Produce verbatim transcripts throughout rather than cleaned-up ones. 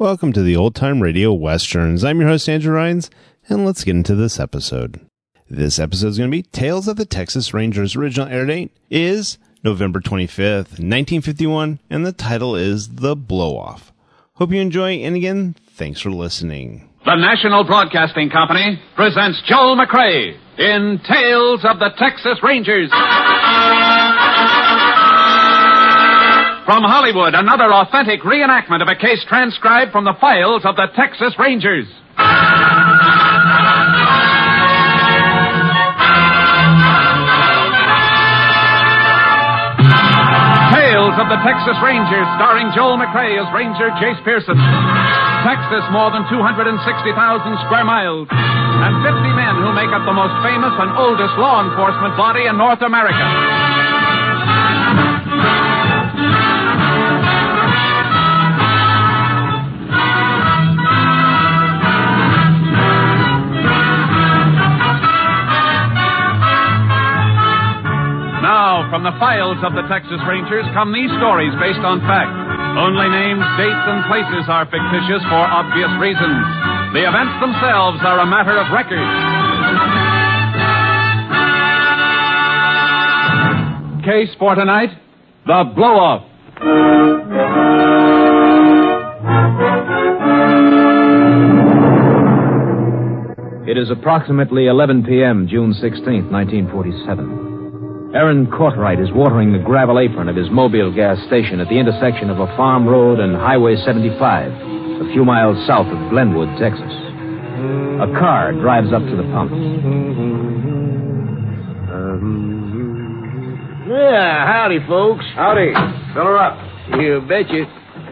Welcome to the Old Time Radio Westerns. I'm your host, Andrew Rhynes, and let's get into this episode. This episode is going to be Tales of the Texas Rangers. Original air date is November twenty-fifth, nineteen fifty-one, and the title is The Blow-Off. Hope you enjoy, and again, thanks for listening. The National Broadcasting Company presents Joel McCrea in Tales of the Texas Rangers. From Hollywood, another authentic reenactment of a case transcribed from the files of the Texas Rangers. Tales of the Texas Rangers, starring Joel McCrea as Ranger Jace Pearson. Texas, more than two hundred sixty thousand square miles, and fifty men who make up the most famous and oldest law enforcement body in North America. Now, from the files of the Texas Rangers come these stories based on fact. Only names, dates, and places are fictitious for obvious reasons. The events themselves are a matter of record. Case for tonight, The Blow-Off. It is approximately eleven p.m., June sixteenth, nineteen forty-seven. Aaron Courtright is watering the gravel apron of his Mobile gas station at the intersection of a farm road and Highway seventy-five, a few miles south of Glenwood, Texas. A car drives up to the pump. Yeah, howdy, folks. Howdy. Fill her up. You betcha.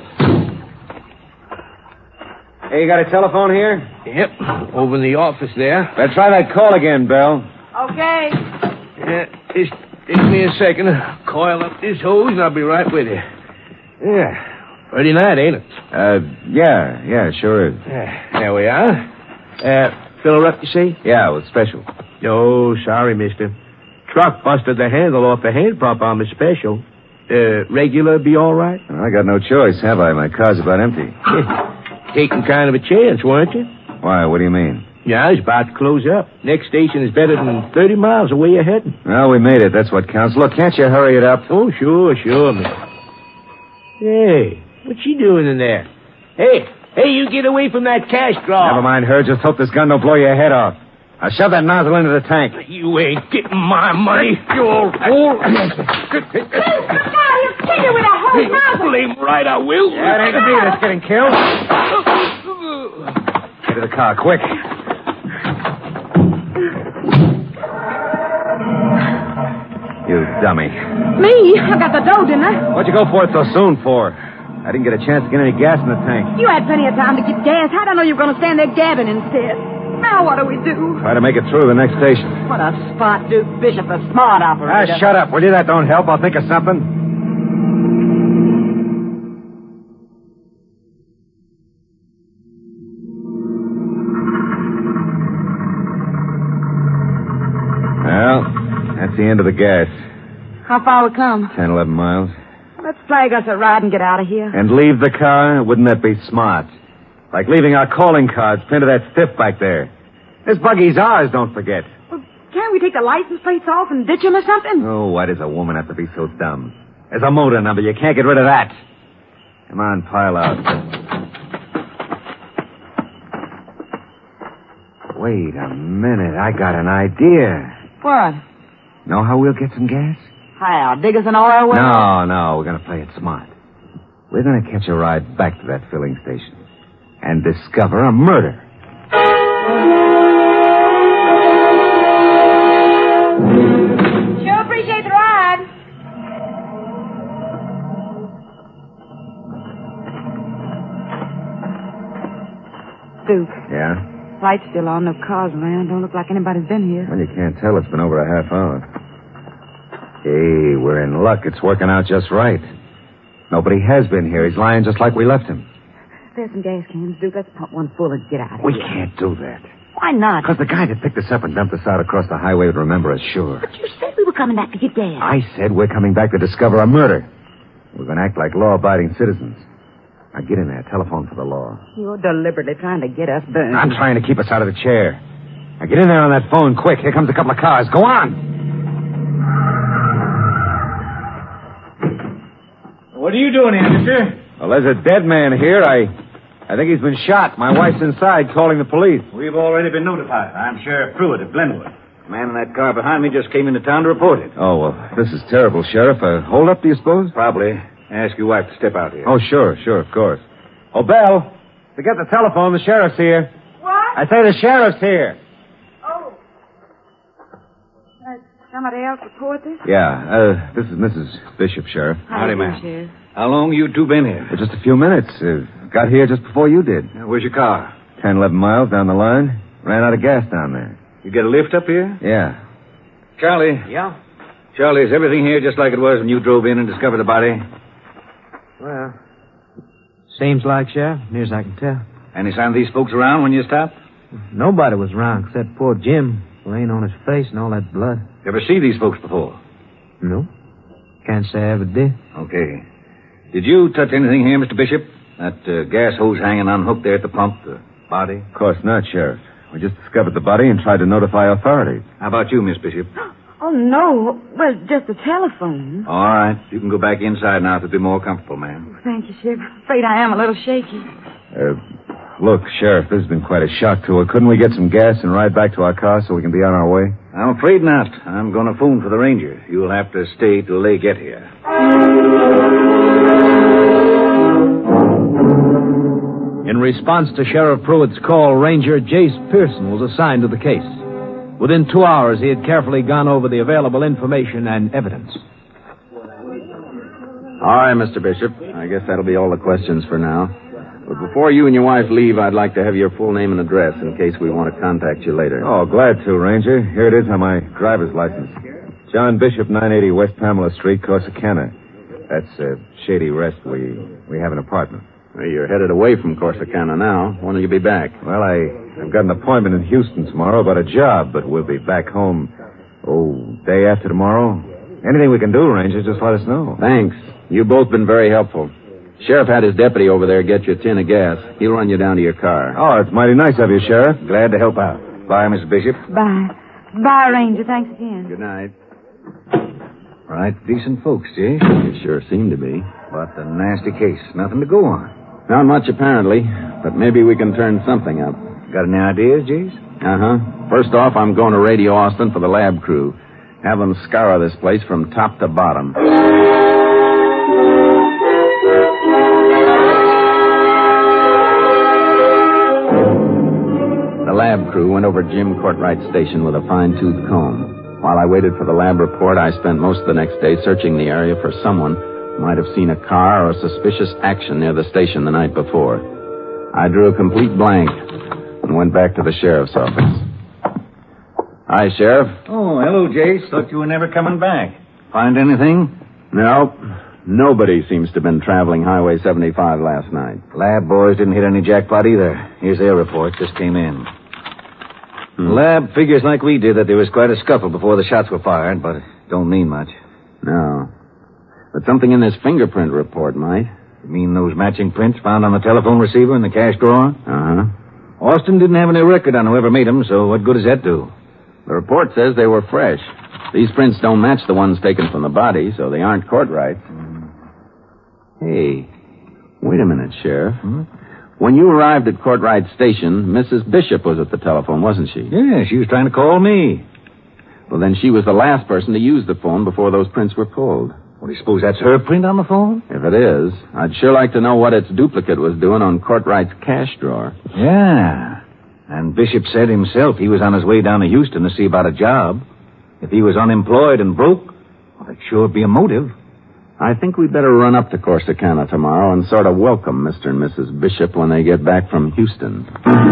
Hey, you got a telephone here? Yep, over in the office there. Let's try that call again, Belle. Okay. Yeah, just take me a second to coil up this hose, and I'll be right with you. Yeah, pretty nice, ain't it? Uh, yeah, yeah, sure is. Yeah, there we are. Uh, fill her up, you say? Yeah, with special. Oh, sorry, mister. Truck busted the handle off the hand pump on the special. Uh, regular be all right? I got no choice, have I? My car's about empty. Taking kind of a chance, weren't you? Why, what do you mean? Yeah, it's about to close up. Next station is better than thirty miles away you're heading. Well, we made it. That's what counts. Look, can't you hurry it up? Oh, sure, sure, man. Hey, what's she doing in there? Hey, hey, you get away from that cash drawer. Never mind her. Just hope this gun don't blow your head off. Now shove that nozzle into the tank. You ain't getting my money, you old fool. Now you kill you with a whole nozzle. Blame right, I will. Yeah, it ain't me that's getting killed. Get to the car, quick. You dummy. Me? I got the dough, didn't I? What'd you go for it so soon for? I didn't get a chance to get any gas in the tank. You had plenty of time to get gas. How'd I know you were going to stand there gabbing instead? Now what do we do? Try to make it through the next station. What a spot, Duke Bishop, a smart Ah, operator. shut up. Will you? That don't help. I'll think of something. Well, that's the end of the gas. How far we come? Ten, eleven miles. Let's flag us a ride and get out of here. And leave the car? Wouldn't that be smart? Like leaving our calling cards pinned to that stiff back there. This buggy's ours, don't forget. Well, can't we take the license plates off and ditch them or something? Oh, why does a woman have to be so dumb? There's a motor number. You can't get rid of that. Come on, pile out. Wait a minute. I got an idea. What? Know how we'll get some gas? How? Dig us an oil well? No, no. We're going to play it smart. We're going to catch a ride back to that filling station and discover a murder. Sure appreciate the ride. Duke, Yeah? lights still on, no cars around. Don't look like anybody's been here. Well, you can't tell. It's been over a half hour. Hey, we're in luck. It's working out just right. Nobody has been here. He's lying just like we left him. There's some gas cans, Duke. Let's pump one full and get out of We here. can't do that. Why not? Because the guy that picked us up and dumped us out across the highway would remember us, sure. But you said we were coming back to get gas. I said we're coming back to discover a murder. We're going to act like law-abiding citizens. Now get in there. Telephone for the law. You're deliberately trying to get us burned. I'm trying to keep us out of the chair. Now get in there on that phone, quick. Here comes a couple of cars. Go on. What are you doing here, mister? Well, there's a dead man here. I I think he's been shot. My wife's inside calling the police. We've already been notified. I'm Sheriff Pruitt of Glenwood. The man in that car behind me just came into town to report it. Oh, well, this is terrible, Sheriff. A hold-up, do you suppose? Probably. Ask your wife to step out here. Oh, sure, sure, of course. Oh, Belle, forget the telephone. The sheriff's here. What? I say the sheriff's here. Oh. Uh, somebody else report this? Yeah, uh, this is Missus Bishop, Sheriff. Howdy, ma'am. Sheriff. How long you two been here? For just a few minutes. Uh, got here just before you did. Uh, where's your car? Ten, eleven miles down the line. Ran out of gas down there. You get a lift up here? Yeah. Charlie. Yeah? Charlie, is everything here just like it was when you drove in and discovered the body? Well, seems like, Sheriff, near as I can tell. Any sign of these folks around when you stopped? Nobody was around except poor Jim, laying on his face and all that blood. You ever see these folks before? No. Can't say I ever did. Okay. Did you touch anything here, Mister Bishop? That uh, gas hose hanging unhooked there at the pump, the body? Of course not, Sheriff. We just discovered the body and tried to notify authorities. How about you, Miss Bishop? Oh, no. Well, just a telephone. All right. You can go back inside now to be more comfortable, ma'am. Thank you, Sheriff. Afraid I am a little shaky. Uh, look, Sheriff, this has been quite a shock to her. Couldn't we get some gas and ride back to our car so we can be on our way? I'm afraid not. I'm going to phone for the ranger. You'll have to stay till they get here. In response to Sheriff Pruitt's call, Ranger Jace Pearson was assigned to the case. Within two hours, he had carefully gone over the available information and evidence. All right, Mister Bishop. I guess that'll be all the questions for now. But before you and your wife leave, I'd like to have your full name and address in case we want to contact you later. Oh, glad to, Ranger. Here it is on my driver's license. John Bishop, nine eighty West Pamela Street, Corsicana. That's uh, Shady Rest. We we have an apartment. Well, you're headed away from Corsicana now. When will you be back? Well, I, I've got an appointment in Houston tomorrow about a job, but we'll be back home, oh, day after tomorrow. Anything we can do, Ranger, just let us know. Thanks. You've both been very helpful. Sheriff had his deputy over there get you a tin of gas. He'll run you down to your car. Oh, it's mighty nice of you, Sheriff. Glad to help out. Bye, Mister Bishop. Bye. Bye, Ranger. Thanks again. Good night. Right, decent folks, Jay. You sure seem to be. But a nasty case. Nothing to go on. Not much, apparently, but maybe we can turn something up. Got any ideas, Jace? Uh-huh. First off, I'm going to radio Austin for the lab crew. Have them scour this place from top to bottom. The lab crew went over Jim Courtwright's station with a fine-tooth comb. While I waited for the lab report, I spent most of the next day searching the area for someone who might have seen a car or suspicious action near the station the night before. I drew a complete blank and went back to the sheriff's office. Hi, Sheriff. Oh, hello, Jace. Thought you were never coming back. Find anything? No. Nobody seems to have been traveling Highway seventy-five last night. Lab boys didn't hit any jackpot either. Here's their report. Just came in. Hmm. Lab figures like we did that there was quite a scuffle before the shots were fired, but it don't mean much. No. But something in this fingerprint report might. You mean those matching prints found on the telephone receiver in the cash drawer? Uh-huh. Austin didn't have any record on whoever made them, so what good does that do? The report says they were fresh. These prints don't match the ones taken from the body, so they aren't Courtwright's. Mm. Hey, wait a minute, Sheriff. Hmm? When you arrived at Courtwright's station, Missus Bishop was at the telephone, wasn't she? Yeah, she was trying to call me. Well, then she was the last person to use the phone before those prints were pulled. Well, do you suppose that's her print on the phone? If it is, I'd sure like to know what its duplicate was doing on Courtwright's cash drawer. Yeah. And Bishop said himself he was on his way down to Houston to see about a job. If he was unemployed and broke, well, that'd sure be a motive. I think we'd better run up to Corsicana tomorrow and sort of welcome Mister and Missus Bishop when they get back from Houston.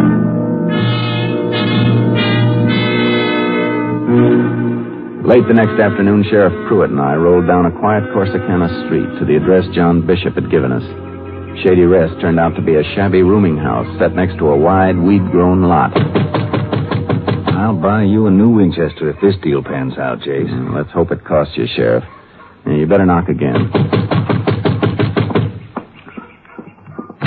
Late the next afternoon, Sheriff Pruitt and I rolled down a quiet Corsicana street to the address John Bishop had given us. Shady Rest turned out to be a shabby rooming house set next to a wide, weed-grown lot. I'll buy you a new Winchester if this deal pans out, Jace. Mm, let's hope it costs you, Sheriff. Yeah, you better knock again.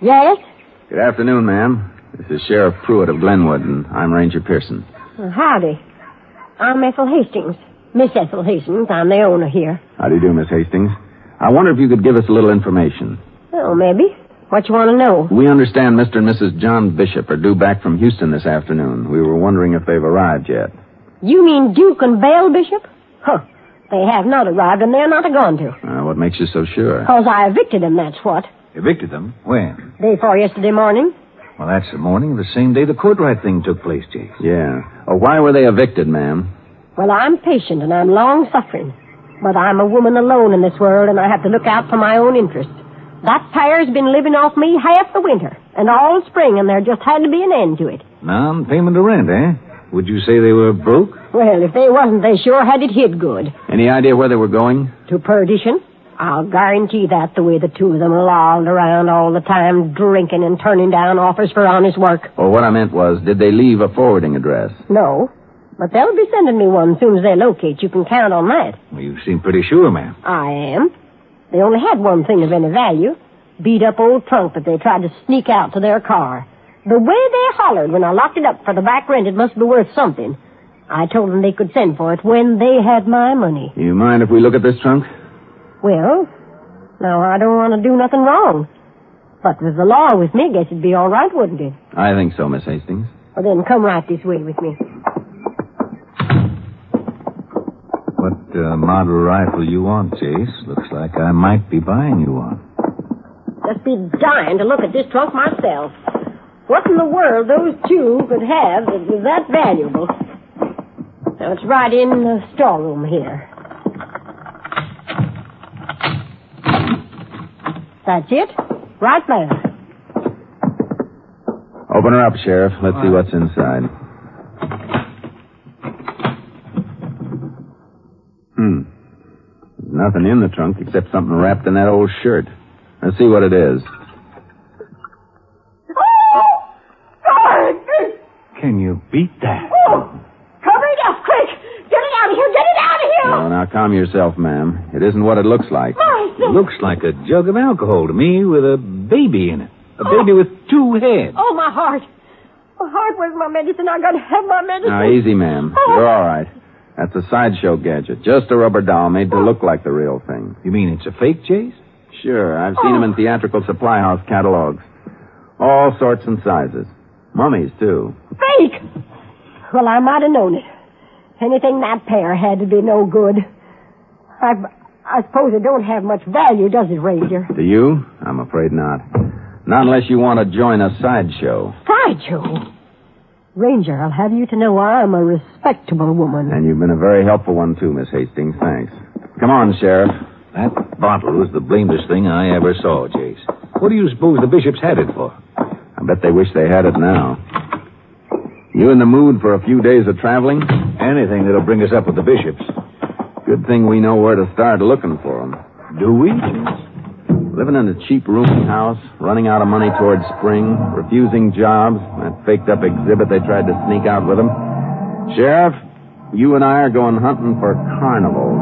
Yes? Good afternoon, ma'am. This is Sheriff Pruitt of Glenwood, and I'm Ranger Pearson. Well, howdy. I'm Ethel Hastings. Miss Ethel Hastings. I'm the owner here. How do you do, Miss Hastings? I wonder if you could give us a little information. Oh, maybe. What you want to know? We understand Mister and Missus John Bishop are due back from Houston this afternoon. We were wondering if they've arrived yet. You mean Duke and Belle Bishop? Huh. They have not arrived, and they're not going to. Uh, what makes you so sure? Because I evicted them, that's what. Evicted them? When? Day before yesterday morning. Well, that's the morning of the same day the Courtright thing took place, Jase. Yeah. Oh, why were they evicted, ma'am? Well, I'm patient, and I'm long-suffering. But I'm a woman alone in this world, and I have to look out for my own interests. That pair's been living off me half the winter, and all spring, and there just had to be an end to it. Non-payment of rent, eh? Would you say they were broke? Well, if they wasn't, they sure had it hid good. Any idea where they were going? To perdition. I'll guarantee that, the way the two of them lolled around all the time, drinking and turning down offers for honest work. Well, what I meant was, did they leave a forwarding address? No. But they'll be sending me one as soon as they locate. You can count on that. Well, you seem pretty sure, ma'am. I am. They only had one thing of any value. Beat-up old trunk that they tried to sneak out to their car. The way they hollered when I locked it up for the back rent, it must be worth something. I told them they could send for it when they had my money. You mind if we look at this trunk? Well, now, I don't want to do nothing wrong. But with the law with me, guess it'd be all right, wouldn't it? I think so, Miss Hastings. Well, then come right this way with me. What uh, model rifle you want, Jase? Looks like I might be buying you one. Just be dying to look at this trunk myself. What in the world those two could have that was that valuable? Now, it's right in the storeroom here. That's it. Right there. Open her up, Sheriff. Let's see what's inside. Hmm. There's nothing in the trunk except something wrapped in that old shirt. Let's see what it is. Can you beat that? Oh, cover it up, quick! Get it out of here! Get it out of here! Oh, now calm yourself, ma'am. It isn't what it looks like. It looks like a jug of alcohol to me with a baby in it. A baby with two heads. Oh, my heart. My heart, where's my medicine? I gotta have my medicine. Now, easy, ma'am. Oh. You're all right. That's a sideshow gadget. Just a rubber doll made to look like the real thing. You mean it's a fake, Jase? Sure. I've seen them in theatrical supply house catalogs. All sorts and sizes. Mummies, too. Fake! Well, I might have known it. Anything that pair had to be no good. I, I suppose it don't have much value, does it, Ranger? Do you? I'm afraid not. Not unless you want to join a sideshow. Sideshow? Ranger, I'll have you to know I'm a respectable woman. And you've been a very helpful one, too, Miss Hastings. Thanks. Come on, Sheriff. That bottle was the blamedest thing I ever saw, Jase. What do you suppose the bishops had it for? I bet they wish they had it now. You in the mood for a few days of traveling? Anything that'll bring us up with the bishops. Good thing we know where to start looking for them. Do we? Living in a cheap rooming house, running out of money towards spring, refusing jobs, that faked-up exhibit they tried to sneak out with them. Sheriff, you and I are going hunting for carnivals.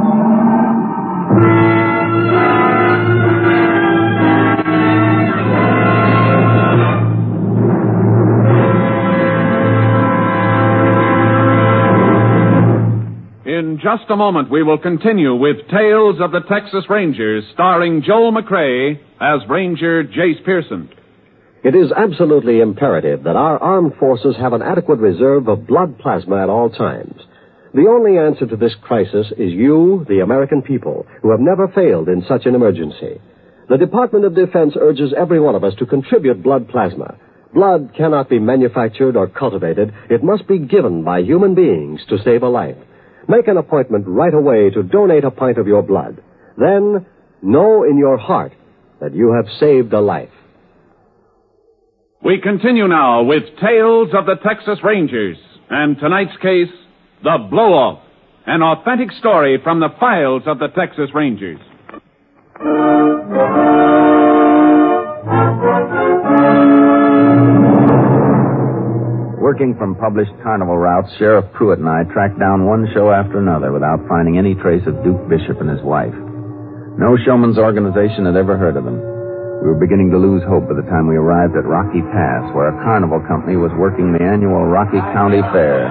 In just a moment, we will continue with Tales of the Texas Rangers, starring Joel McCrea as Ranger Jace Pearson. It is absolutely imperative that our armed forces have an adequate reserve of blood plasma at all times. The only answer to this crisis is you, the American people, who have never failed in such an emergency. The Department of Defense urges every one of us to contribute blood plasma. Blood cannot be manufactured or cultivated. It must be given by human beings to save a life. Make an appointment right away to donate a pint of your blood. Then, know in your heart that you have saved a life. We continue now with Tales of the Texas Rangers, and tonight's case, The Blow-Off, an authentic story from the files of the Texas Rangers. Working from published carnival routes, Sheriff Pruitt and I tracked down one show after another without finding any trace of Duke Bishop and his wife. No showman's organization had ever heard of them. We were beginning to lose hope by the time we arrived at Rocky Pass, where a carnival company was working the annual Rocky County Fair.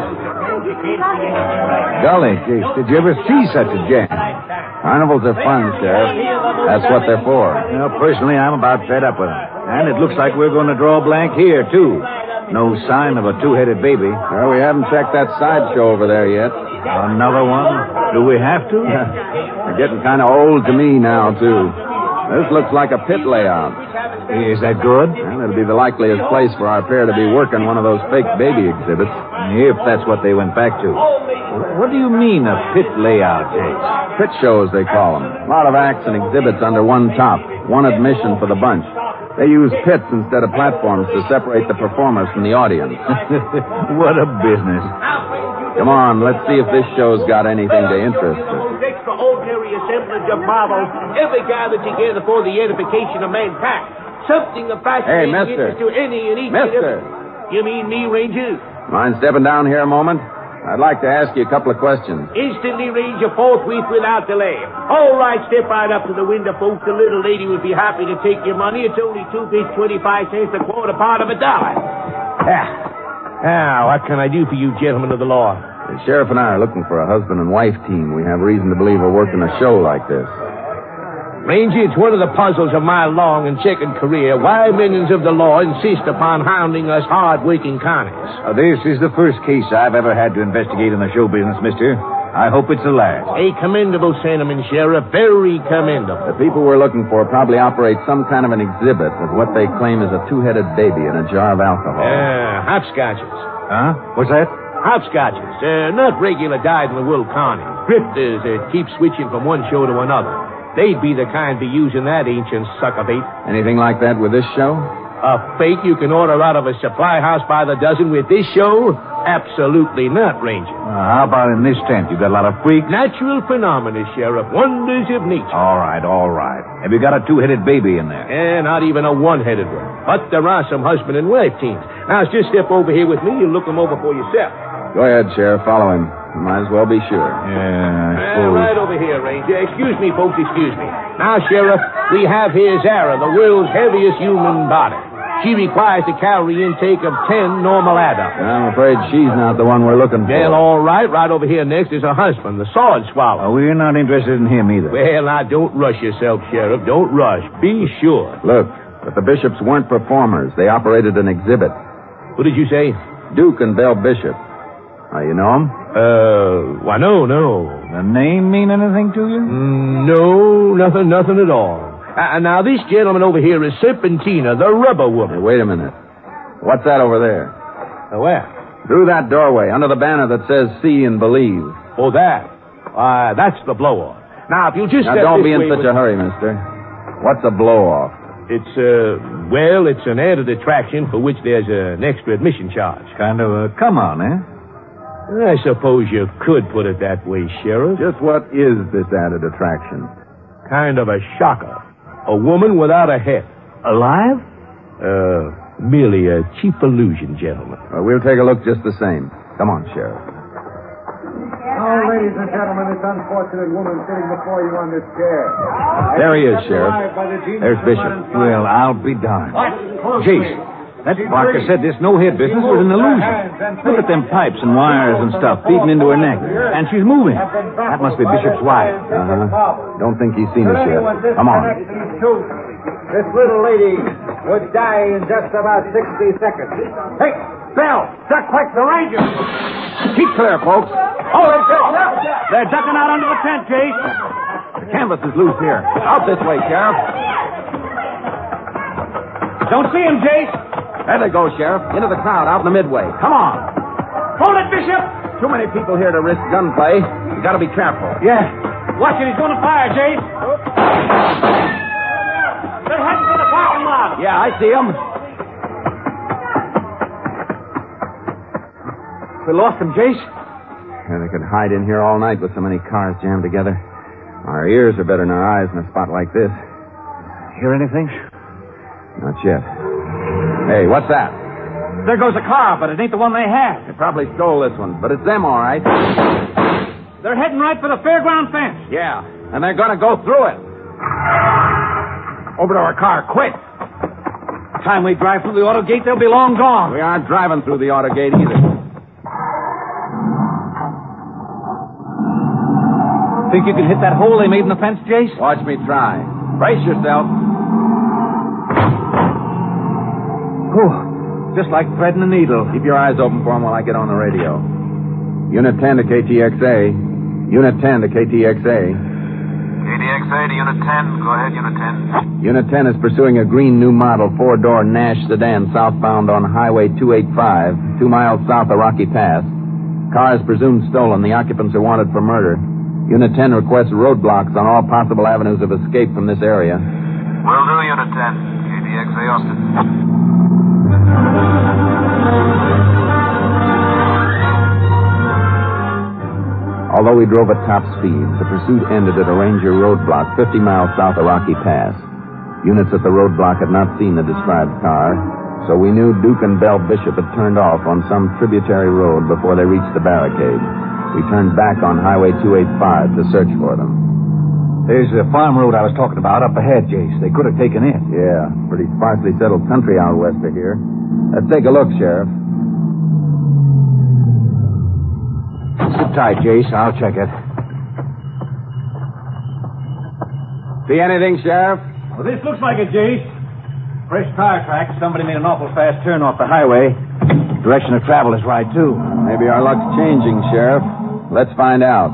Golly, Jace, did you ever see such a jam? Carnivals are fun, Sheriff. That's what they're for. Well, personally, I'm about fed up with them. And it looks like we're going to draw a blank here, too. No sign of a two-headed baby. Well, we haven't checked that sideshow over there yet. Another one? Do we have to? They're getting kind of old to me now, too. This looks like a pit layout. Is that good? Well, it'll be the likeliest place for our pair to be working one of those fake baby exhibits. If that's what they went back to. What do you mean, a pit layout, Jace? Pit shows, they call them. A lot of acts and exhibits under one top. One admission for the bunch. They use pits instead of platforms to separate the performers from the audience. What a business. Come on, let's see if this show's got anything to interest us. Extraordinary assemblage of marvels ever gathered together for the edification of mankind. Something of fascinating Hey, mister. interest to any and each. Mister. You mean me, Ranger? Mind stepping down here a moment? I'd like to ask you a couple of questions. Instantly, Ranger, forthwith without delay. All right, step right up to the window, folks. The little lady would be happy to take your money. It's only two bits, twenty-five cents, a quarter part of a dollar. Ah. Now, what can I do for you, gentlemen of the law? The sheriff and I are looking for a husband and wife team. We have reason to believe we're working a show like this. Ranger, it's one of the puzzles of my long and checkered career why minions of the law insist upon hounding us hard-working connies. Uh, this is the first case I've ever had to investigate in the show business, mister. I hope it's the last. A commendable sentiment, Sheriff. Very commendable. The people we're looking for probably operate some kind of an exhibit with what they claim is a two-headed baby in a jar of alcohol. Yeah, uh, hopscotches. Huh? What's that? Hopscotches. Uh, not regular dyed-in-the-wool carnies. Grifters that keep switching from one show to another. They'd be the kind be using that ancient sucker bait. Anything like that with this show? A fake you can order out of a supply house by the dozen with this show? Absolutely not, Ranger. Uh, how about in this tent? You got a lot of freaks? Natural phenomena, Sheriff. Wonders of nature. All right, all right. Have you got a two-headed baby in there? Eh, not even a one-headed one. But there are some husband and wife teams. Now, just step over here with me and look them over for yourself. Go ahead, Sheriff. Follow him. You might as well be sure. Yeah, I Uh, suppose. right over here, Ranger. Excuse me, folks, excuse me. Now, Sheriff, we have here Zara, the world's heaviest human body. She requires a calorie intake of ten normal adults. I'm afraid she's not the one we're looking for. Well, all right. Right over here next is her husband, the sword swallow. Oh, we're not interested in him either. Well, now, don't rush yourself, Sheriff. Don't rush. Be sure. Look, but the Bishops weren't performers. They operated an exhibit. What did you say? Duke and Belle Bishop. Oh, you know them? Uh, why, no, no. The name mean anything to you? Mm, no, nothing, nothing at all. Uh, now, this gentleman over here is Serpentina, the rubber woman. Hey, wait a minute. What's that over there? Uh, where? Through that doorway, under the banner that says See and Believe. Oh, that. Why, that's the blow-off. Now, if you'll just Now, step don't this be in way such with- a hurry, mister. What's a blow-off? It's, uh, well, it's an added attraction for which there's an extra admission charge. Kind of a come on, eh? I suppose you could put it that way, Sheriff. Just what is this added attraction? Kind of a shocker. A woman without a head. Alive? Uh, merely a cheap illusion, gentlemen. Well, we'll take a look just the same. Come on, Sheriff. Now, ladies and gentlemen, this unfortunate woman sitting before you on this chair. There he is, Sheriff. There's Bishop. Well, I'll be darned. Jace, that Barker said this no-head business was an illusion. Look at them pipes and wires and stuff feeding into her neck. And she's moving. That must be Bishop's wife. Uh-huh. Don't think he's seen us yet. Come on. This little lady would die in just about sixty seconds. Hey, Bell, duck quick, the Ranger. Keep clear, folks. Oh, they're ducking out under the tent, Jace. The canvas is loose here. Out this way, Sheriff. Don't see him, Jace. There they go, Sheriff. Into the crowd, out in the midway. Come on. Hold it, Bishop. Too many people here to risk gunplay. You gotta be careful. Yeah. Watch it. He's going to fire, Jace. They're heading for the parking lot. Yeah, I see them. We lost him, Jace. Yeah, they could hide in here all night with so many cars jammed together. Our ears are better than our eyes in a spot like this. Hear anything? Not yet. Hey, what's that? There goes a car, but it ain't the one they had. They probably stole this one, but it's them, all right. They're heading right for the fairground fence. Yeah, and they're gonna go through it. Over to our car, quick. Time we drive through the auto gate, they'll be long gone. We aren't driving through the auto gate either. Think you can hit that hole they made in the fence, Jace? Watch me try. Brace yourself. Oh, just like threading a needle. Keep your eyes open for him while I get on the radio. Unit ten to K T X A. Unit ten to K T X A. K T X A to Unit ten. Go ahead, Unit ten. Unit ten is pursuing a green new model four-door Nash sedan southbound on Highway two eighty-five, two miles south of Rocky Pass. Car is presumed stolen. The occupants are wanted for murder. Unit ten requests roadblocks on all possible avenues of escape from this area. Will do, Unit ten. K T X A Austin. Although we drove at top speed, the pursuit ended at a Ranger roadblock fifty miles south of Rocky Pass. Units at the roadblock had not seen the described car, so we knew Duke and Bell Bishop had turned off on some tributary road before they reached the barricade. We turned back on Highway two eighty-five to search for them. There's the farm road I was talking about up ahead, Jace. They could have taken it. Yeah, pretty sparsely settled country out west of here. Let's take a look, Sheriff. Sit tight, Jace. I'll check it. See anything, Sheriff? Well, this looks like it, Jace. Fresh tire tracks. Somebody made an awful fast turn off the highway. Direction of travel is right, too. Maybe our luck's changing, Sheriff. Let's find out.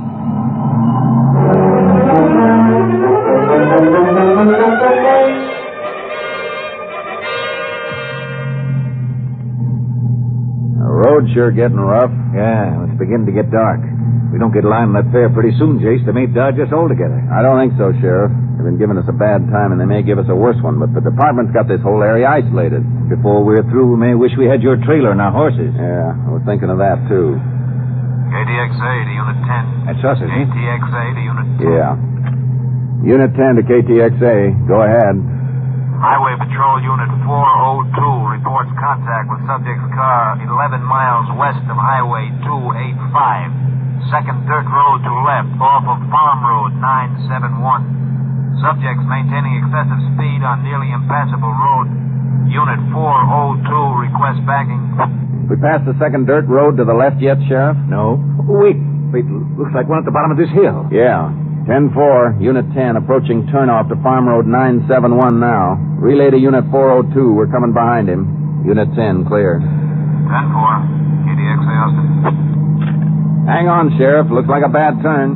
The road's sure getting rough. Yeah, it's beginning to get dark. If we don't get a line on that fare pretty soon, Jace, they may dodge us altogether. I don't think so, Sheriff. They've been giving us a bad time, and they may give us a worse one, but the department's got this whole area isolated. Before we're through, we may wish we had your trailer and our horses. Yeah, I was thinking of that, too. K T X A to Unit ten. That's us, isn't it? K T X A to Unit ten. Yeah. Unit ten to K T X A. Go ahead. Highway Patrol Unit four oh two reports contact with subject's car eleven miles west of Highway two eighty-five. Second dirt road to left off of Farm Road nine seventy-one. Subjects maintaining excessive speed on nearly impassable road. Unit four oh two requests backing. We passed the second dirt road to the left yet, Sheriff? No. Wait. Wait, looks like one at the bottom of this hill. Yeah. ten four, Unit ten, approaching turnoff to Farm Road nine seventy-one now. Relay to Unit four oh two. We're coming behind him. Unit ten, clear. ten four, K T X A Austin. Hang on, Sheriff. Looks like a bad turn.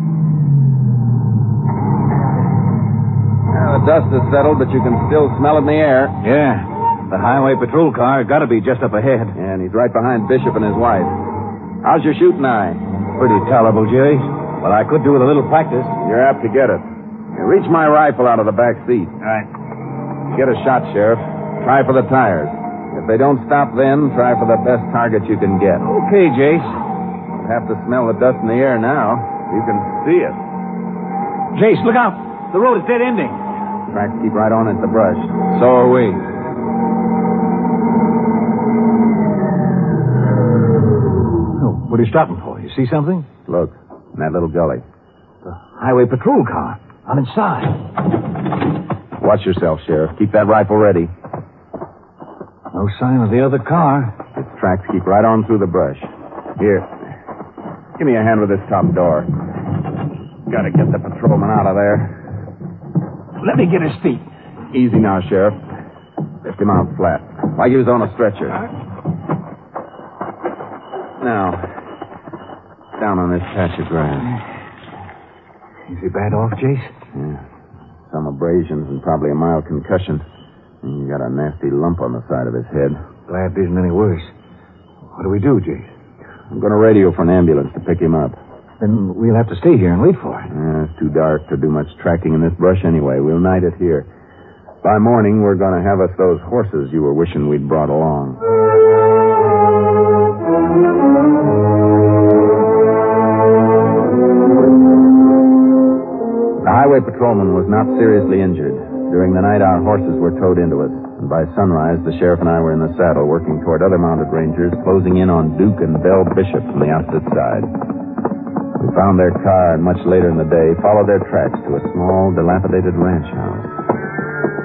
Well, the dust has settled, but you can still smell it in the air. Yeah. The highway patrol car got to be just up ahead. Yeah, and he's right behind Bishop and his wife. How's your shooting eye? Pretty tolerable, Jerry. But I could do with a little practice. You're apt to get it. Now, reach my rifle out of the back seat. All right. Get a shot, Sheriff. Try for the tires. If they don't stop then, try for the best target you can get. Okay, Jace. You'll have to smell the dust in the air now. You can see it. Jace, look out. The road is dead ending. Tracks keep right on into the brush. So are we. Oh, what are you stopping for? You see something? Look, in that little gully. The highway patrol car. I'm inside. Watch yourself, Sheriff. Keep that rifle ready. No sign of the other car. Its tracks keep right on through the brush. Here. Give me a hand with this top door. Gotta get the patrolman out of there. Let me get his feet. Easy now, Sheriff. Lift him out flat. Like he was on a stretcher. Now, down on this patch of grass. Is he bad off, Jace? Yeah. Some abrasions and probably a mild concussion. And he got a nasty lump on the side of his head. Glad it isn't any worse. What do we do, Jace? I'm going to radio for an ambulance to pick him up. Then we'll have to stay here and wait for it. Uh, it's too dark to do much tracking in this brush anyway. We'll night it here. By morning, we're going to have us those horses you were wishing we'd brought along. The highway patrolman was not seriously injured. During the night, our horses were towed into us. And by sunrise, the sheriff and I were in the saddle working toward other mounted rangers, closing in on Duke and Bell Bishop from the opposite side. We found their car, and much later in the day, followed their tracks to a small, dilapidated ranch house.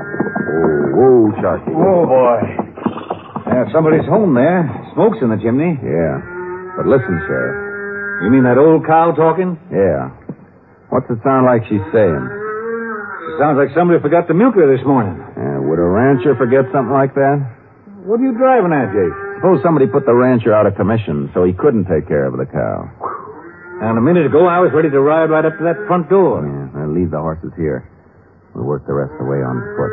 Whoa, Sharky. Oh, boy. Yeah, somebody's home there. Smoke's in the chimney. Yeah. But listen, Sheriff. You mean that old cow talking? Yeah. What's it sound like she's saying? It sounds like somebody forgot to milk her this morning. Yeah, would a rancher forget something like that? What are you driving at, Jake? Suppose somebody put the rancher out of commission so he couldn't take care of the cow. And a minute ago, I was ready to ride right up to that front door. Yeah, I'll leave the horses here. We'll work the rest of the way on foot.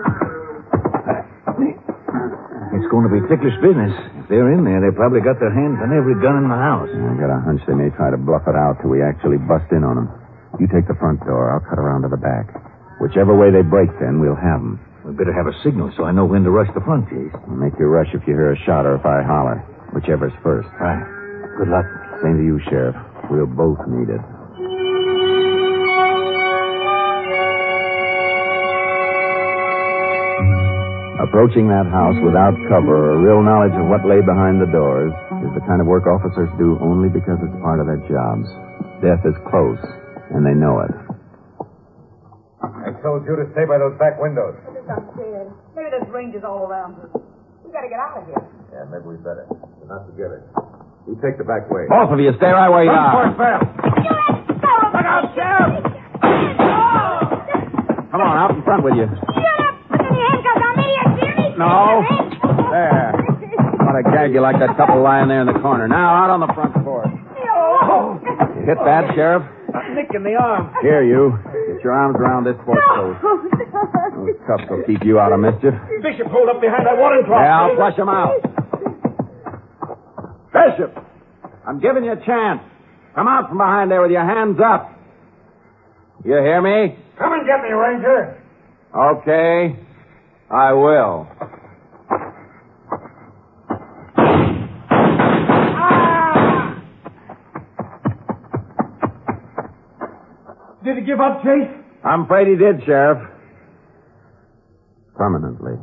It's going to be ticklish business. If they're in there, they probably got their hands on every gun in the house. Yeah, I got a hunch they may try to bluff it out till we actually bust in on them. You take the front door. I'll cut around to the back. Whichever way they break, then, we'll have them. We better have a signal so I know when to rush the front, Chase. I'll make you rush if you hear a shot or if I holler. Whichever's first. Right. Good luck. Same to you, Sheriff. We'll both need it. Approaching that house without cover or real knowledge of what lay behind the doors is the kind of work officers do only because it's part of their jobs. Death is close, and they know it. I told you to stay by those back windows. I'm scared. Maybe there's rangers all around us. We gotta get out of here. Yeah, maybe we better. We're not together. You take the back way. Both of you, stay right where you Run are. for it, Phil. Look out, Sheriff! Come on, out in front with you. Shut up! Put any handcuffs on me, you hear me? No. There. I want to gag you like that couple lying there in the corner. Now, out on the front porch. You hit that, Sheriff? Nick in the arm. Here, you. Get your arms around this porch post. Those cuffs will keep you out of mischief. Bishop pulled up behind that watering trough. Yeah, I'll flush him out. Bishop, I'm giving you a chance. Come out from behind there with your hands up. You hear me? Come and get me, Ranger. Okay, I will. Ah! Did he give up, Chase? I'm afraid he did, Sheriff. Permanently.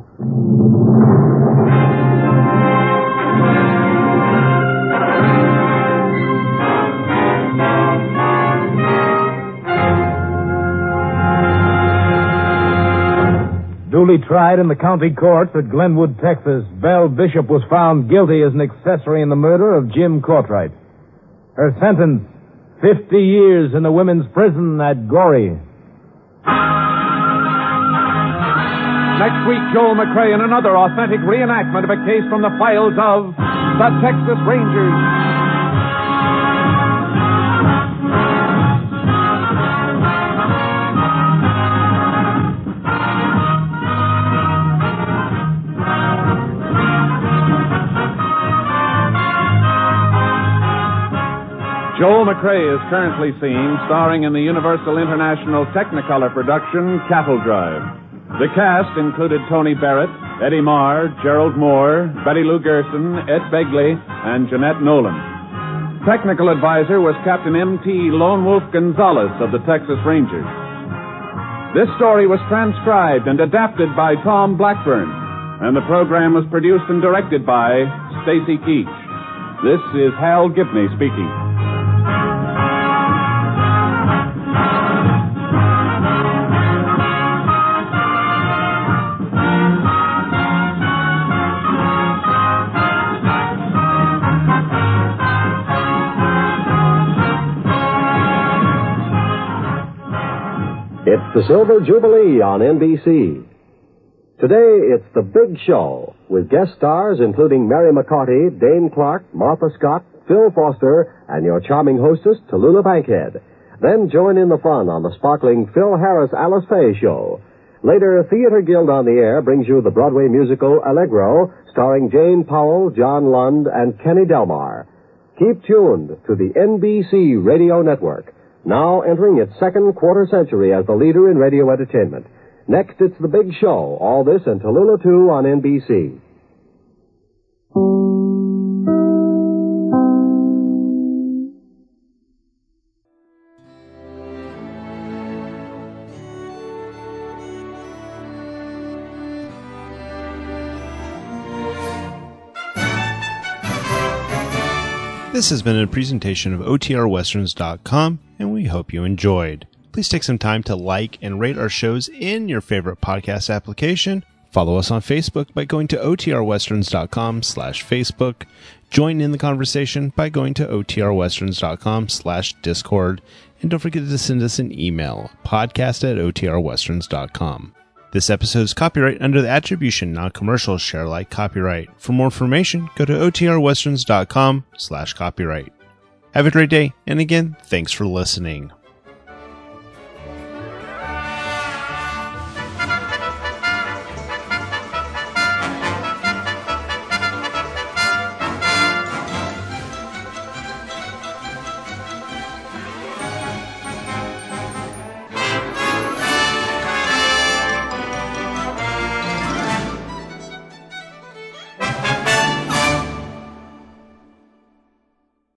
Duly tried in the county courts at Glenwood, Texas, Belle Bishop was found guilty as an accessory in the murder of Jim Courtright. Her sentence, fifty years in the women's prison at Goree. Next week, Joel McCrea in another authentic reenactment of a case from the files of the Texas Rangers. Joel McCrea is currently seen starring in the Universal International Technicolor production Cattle Drive. The cast included Tony Barrett, Eddie Marr, Gerald Moore, Betty Lou Gerson, Ed Begley, and Jeanette Nolan. Technical advisor was Captain M T Lone Wolf Gonzalez of the Texas Rangers. This story was transcribed and adapted by Tom Blackburn, and the program was produced and directed by Stacy Keach. This is Hal Gibney speaking. It's the Silver Jubilee on N B C. Today, it's The Big Show, with guest stars including Mary McCarty, Dane Clark, Martha Scott, Phil Foster, and your charming hostess, Tallulah Bankhead. Then join in the fun on the sparkling Phil Harris Alice Faye Show. Later, Theater Guild on the Air brings you the Broadway musical Allegro, starring Jane Powell, John Lund, and Kenny Delmar. Keep tuned to the N B C Radio Network, now entering its second quarter century as the leader in radio entertainment. Next, it's The Big Show. All this and Tallulah two on N B C. This has been a presentation of O T R Westerns dot com, and we hope you enjoyed. please take some time to like and rate our shows in your favorite podcast application. Follow us on Facebook by going to otrwesterns.com slash Facebook. Join in the conversation by going to otrwesterns.com slash Discord. And don't forget to send us an email, podcast at otrwesterns.com. This episode is copyright under the Attribution Non-Commercial Share Alike copyright. For more information, go to otrwesterns.com slash copyright. Have a great day, and again, thanks for listening.